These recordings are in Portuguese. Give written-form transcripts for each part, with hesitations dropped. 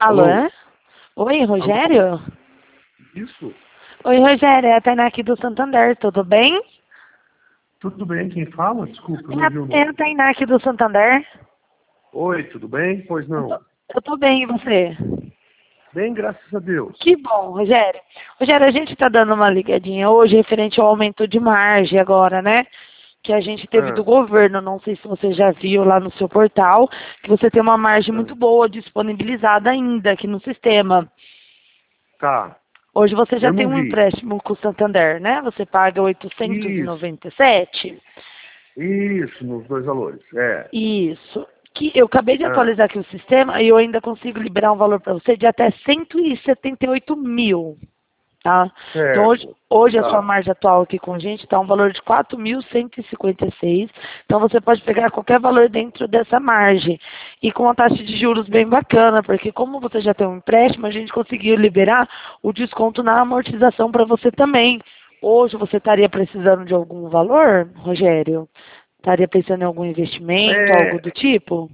Alô? Alô? Oi, Rogério? Isso? Oi, Rogério, é a Tainá aqui do Santander, tudo bem? Tudo bem? Quem fala? Desculpa, eu É não vi o é a nome. Tainá aqui do Santander. Oi, tudo bem? Pois Eu tô, não. eu tô bem, e você? Bem, graças a Deus. Que bom, Rogério. Rogério, a gente está dando uma ligadinha hoje referente ao aumento de margem agora, né? Que a gente teve do Ah, governo, não sei se você já viu lá no seu portal, que você tem uma margem muito ah, boa disponibilizada ainda aqui no sistema. tá. Hoje você já Eu tem não um vi. empréstimo com o Santander, né? Você paga Isso. 897. Isso, nos dois valores. É. Isso. Que eu acabei de Ah, atualizar aqui o sistema e eu ainda consigo liberar um valor para você de até 178 mil, tá? Então certo. hoje a sua Tá. margem atual aqui com a gente está um valor de 4.156. Então você pode pegar qualquer valor dentro dessa margem. E com uma taxa de juros bem bacana, porque como você já tem um empréstimo, a gente conseguiu liberar o desconto na amortização para você também. Hoje você estaria precisando de algum valor, Rogério? Estaria pensando em algum investimento, algo do É, tipo?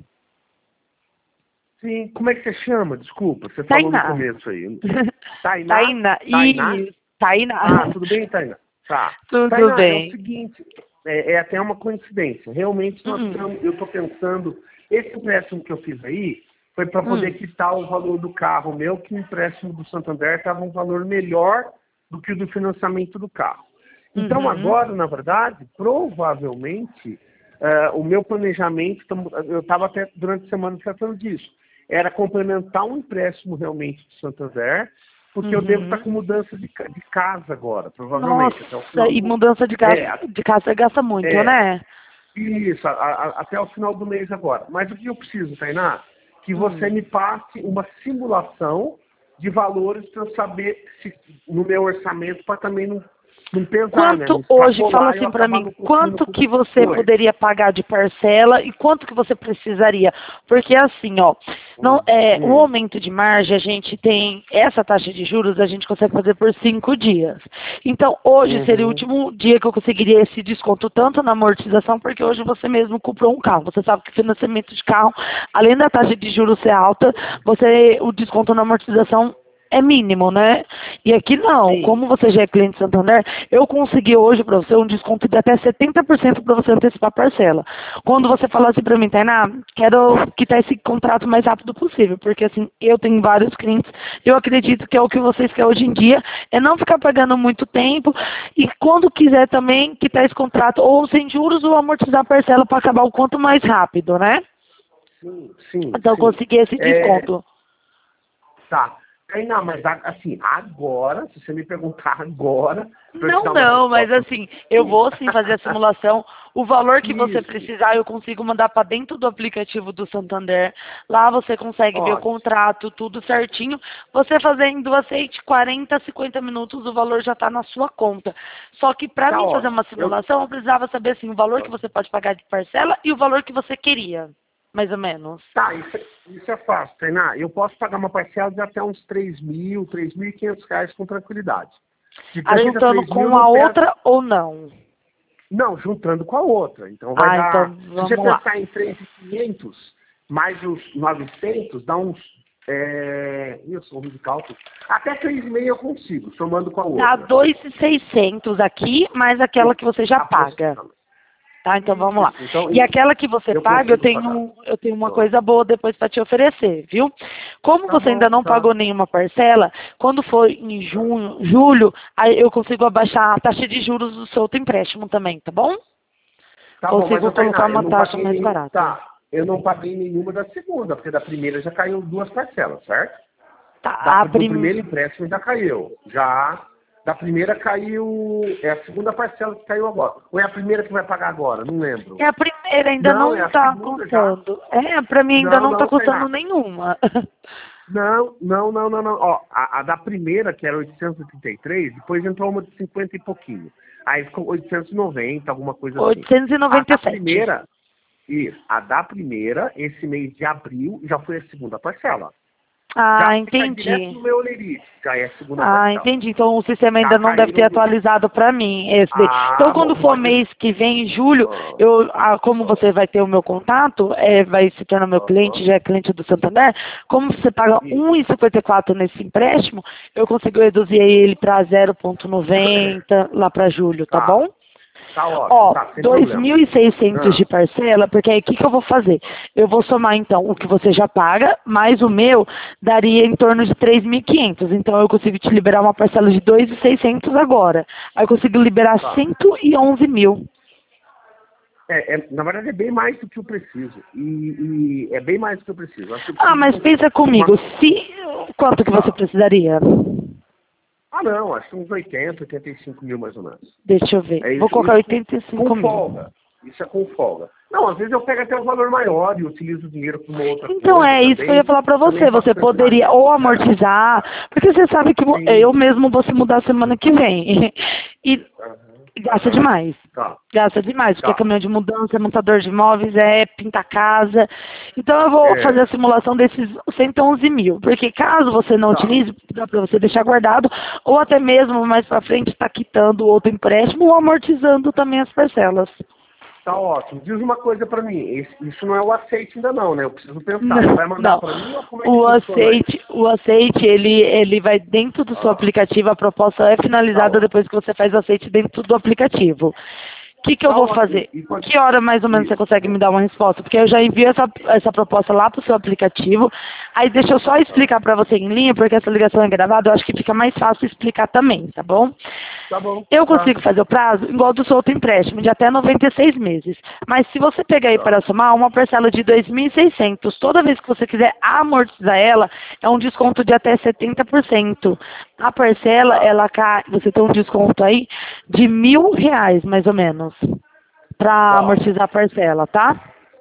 sim, como é que você chama? Desculpa, você falou no Tainá. começo aí. Tainá? Tainá. Tainá? Isso, Tainá. Ah, tudo bem, Tainá? Tá. Tudo Tainá, é o bem. seguinte, é até uma coincidência. Realmente Hum, eu estou pensando, esse empréstimo que eu fiz aí foi para poder hum, quitar o valor do carro meu, que o empréstimo do Santander estava um valor melhor do que o do financiamento do carro. Então uhum. agora, na verdade, provavelmente, o meu planejamento, eu estava até durante a semana tratando disso, era complementar um empréstimo realmente do Santander, porque eu devo estar Uhum. com mudança de casa agora, provavelmente, até o Nossa, final e do. mudança É, de casa gasta muito, é, né? isso, até o final do mês agora. Mas o que eu preciso, Tainá? Que você Hum. me passe uma simulação de valores para eu saber se no meu orçamento para também não pesar, né? Não Quanto hoje, fala extrapolar e eu assim pra acabar mim, não conseguindo. quanto que você Oi. poderia pagar de parcela e quanto que você precisaria? Porque assim, ó, não, o Hum, aumento de margem, a gente tem essa taxa de juros, a gente consegue fazer por 5 dias. Então, hoje seria o uhum, último dia que eu conseguiria esse desconto, tanto na amortização, porque hoje você mesmo comprou um carro. Você sabe que financiamento de carro, além da taxa de juros ser alta, o desconto na amortização é mínimo, né? E aqui não, sim. como você já é cliente Santander, eu consegui hoje para você um desconto de até 70% para você antecipar a parcela. Quando você fala assim para mim, Tainá, quero quitar esse contrato o mais rápido possível, porque assim, eu tenho vários clientes, eu acredito que é o que vocês querem hoje em dia, é não ficar pagando muito tempo e quando quiser também quitar esse contrato ou sem juros ou amortizar a parcela para acabar o quanto mais rápido, né? Sim, sim, Então eu sim. consegui esse É, desconto. tá. Aí, não, mas assim, agora, se você me perguntar agora, para eu te Não, dar uma não, mas resposta. assim, eu vou sim fazer a simulação. O valor que você Isso, precisar, eu consigo mandar para dentro do aplicativo do Santander. Lá você consegue ver o ótimo. contrato, tudo certinho. Você fazendo o aceite, 40, 50 minutos, o valor já está na sua conta. Só que para Tá mim fazer uma ótimo. simulação, eu precisava saber assim, o valor que você pode pagar de parcela e o valor que você queria, mais ou menos. Tá, isso é fácil, Tainá. Eu posso pagar uma parcela de até uns 3.000, 3.500 reais com tranquilidade. De 3 a Ajuntando 3.000 com não a pesa. outra ou não? Não, juntando com a outra. Então vai Ah, então dar. Se você vamos lá. pensar em 3.500 mais os 900 dá uns. Eu sou ruim de cálculo. Até 3,5 eu consigo, somando com a Dá outra. 2.600 aqui, mais aquela que você já paga. Aproximadamente. Tá, então vamos lá. Isso, então E aquela que você eu paga, consigo pagar. eu tenho uma Ó, coisa boa depois para te oferecer, viu? Como tá você ainda bom, não tá. pagou nenhuma parcela, quando for em Tá, junho, julho, aí eu consigo abaixar a taxa de juros do seu outro empréstimo também, tá bom? tá bom, mas Consigo ô colocar Tainá, eu uma não taxa paguei mais nenhum. barata. Tá, eu não paguei nenhuma da segunda, porque da primeira já caiu duas parcelas, certo? Tá, Do primeiro empréstimo já caiu. Já da primeira caiu. É a segunda parcela que caiu agora. Ou é a primeira que vai pagar agora? Não lembro. é a primeira, ainda Não, é não a tá segunda já. contando. É, pra mim ainda Não, não tá não, custando Tainá. nenhuma. Não, não, não, não, não. Ó, a da primeira, que era 833, depois entrou uma de 50 e pouquinho. Aí ficou 890, alguma coisa assim. A da 897. primeira, isso, a da primeira, esse mês de abril, já foi a segunda parcela. Ah, Já cai direto entendi. no meu Olerite, já é a segunda Ah, parcela. entendi. Então o sistema Já ainda não deve ter caíram do... atualizado para mim esse daí. Então Ah, quando bom, for pode... mês que vem, em julho, Ah, como ah, você vai ter o meu contato, vai se tornar meu cliente, aham. já é cliente do Santander, como você paga Isso. 1,54 nesse empréstimo, eu consigo reduzir ele para 0,90 lá para julho, tá bom? Tá ótimo, Ó, tá, sem problema. 2.600 de Ah, parcela, porque aí o que, que eu vou fazer? Eu vou somar então o que você já paga, mais o meu, daria em torno de 3.500. Então eu consigo te liberar uma parcela de 2.600 agora. Aí eu consigo liberar tá. 111 mil. Na verdade é bem mais do que eu preciso. E é bem mais do que eu preciso. Acho que eu Ah, preciso mas de pensa uma... comigo, se quanto que você Tá. precisaria? Ah, não, acho que uns 80, 85 mil mais ou menos. Deixa eu ver. É Vou isso, colocar isso com 85 mil. folga. Isso é com folga. Não, às vezes eu pego até um valor maior e utilizo o dinheiro para uma outra Então coisa é isso que eu ia também. falar pra Também você. posso Você pensar poderia nisso. ou amortizar, porque você sabe que Sim. eu mesmo vou se mudar semana que vem. E Aham. gasta Aham. demais. Tá, Gasta demais, porque é tá. caminhão de mudança, é montador de imóveis, é pintar casa. Então eu vou fazer É, a simulação desses 111 mil, porque caso você não tá. utilize, dá para você deixar guardado, ou até mesmo mais para frente estar quitando outro empréstimo ou amortizando também as parcelas. Tá ótimo. Diz uma coisa para mim. Isso não é o aceite ainda não, né? Eu preciso pensar. Você Não, vai mandar não. para mim ou como é que funciona isso? O aceite, ele vai dentro do seu Ah, aplicativo, a proposta é tá finalizada ótimo. depois que você faz o aceite dentro do aplicativo. O que, que eu Tá vou ótimo. fazer? Que hora mais ou menos você consegue me dar uma resposta? Porque eu já envio essa proposta lá para o seu aplicativo. Aí deixa eu só Tá. explicar para você em linha, porque essa ligação é gravada, eu acho que fica mais fácil explicar também, tá bom? Tá bom. Eu Tá. consigo fazer o prazo igual do seu outro empréstimo, de até 96 meses. Mas se você pegar aí Tá. para somar uma parcela de 2.600, toda vez que você quiser amortizar ela, é um desconto de até 70%. A parcela, Tá. ela cai, você tem um desconto aí de R$ 1.000, mais ou menos, para Tá. amortizar a parcela, tá?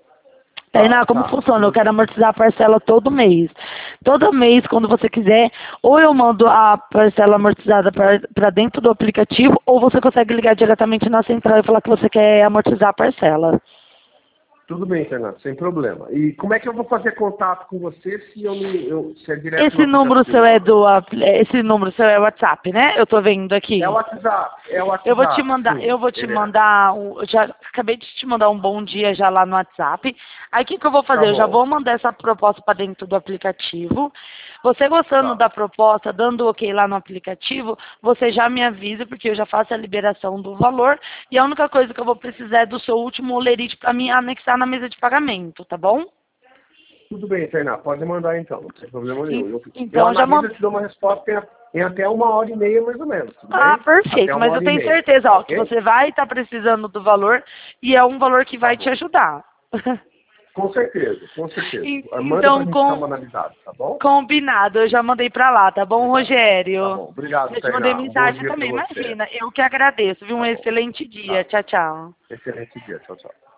Tá. Tainá, como Tá. funciona? Eu Tudo quero bem. amortizar a parcela todo mês. Todo mês, quando você quiser, ou eu mando a parcela amortizada para dentro do aplicativo, ou você consegue ligar diretamente na central e falar que você quer amortizar a parcela. Tudo bem, Fernando, sem problema. E como é que eu vou fazer contato com você se se é direto no aplicativo? Esse número seu é WhatsApp, né? Eu tô vendo É o aqui. WhatsApp, sim. Eu vou te Ele é. mandar, eu já acabei de te mandar um bom dia já lá no WhatsApp. Aí o que que eu vou Tá fazer? Eu já bom. vou mandar essa proposta para dentro do aplicativo. Você gostando Tá. da proposta, dando ok lá no aplicativo, você já me avisa, porque eu já faço a liberação do valor. E a única coisa que eu vou precisar é do seu último olerite para mim anexar na mesa de pagamento, tá bom? Tudo bem, Fernando, pode mandar então, não tem problema nenhum. Eu Então já analiso mando. e te dou uma resposta em até 1 hora e meia, mais ou menos, tudo Ah, bem? Até perfeito. uma Mas eu hora e tenho meia, certeza, tá ó, que ok? você vai estar precisando do valor e é um valor que Tá vai te bom. ajudar. Com certeza, com certeza. Manda pra Então, gente dar uma analisada, tá bom? combinado, eu já mandei pra lá, tá bom, Obrigado. Tá Rogério? bom, obrigado, Já te mandei Tainá. Um bom mensagem dia pra também, você. imagina. Eu que agradeço, viu? Um Tá bom. excelente dia. Tá. Tchau, tchau. Excelente dia. Tchau, tchau.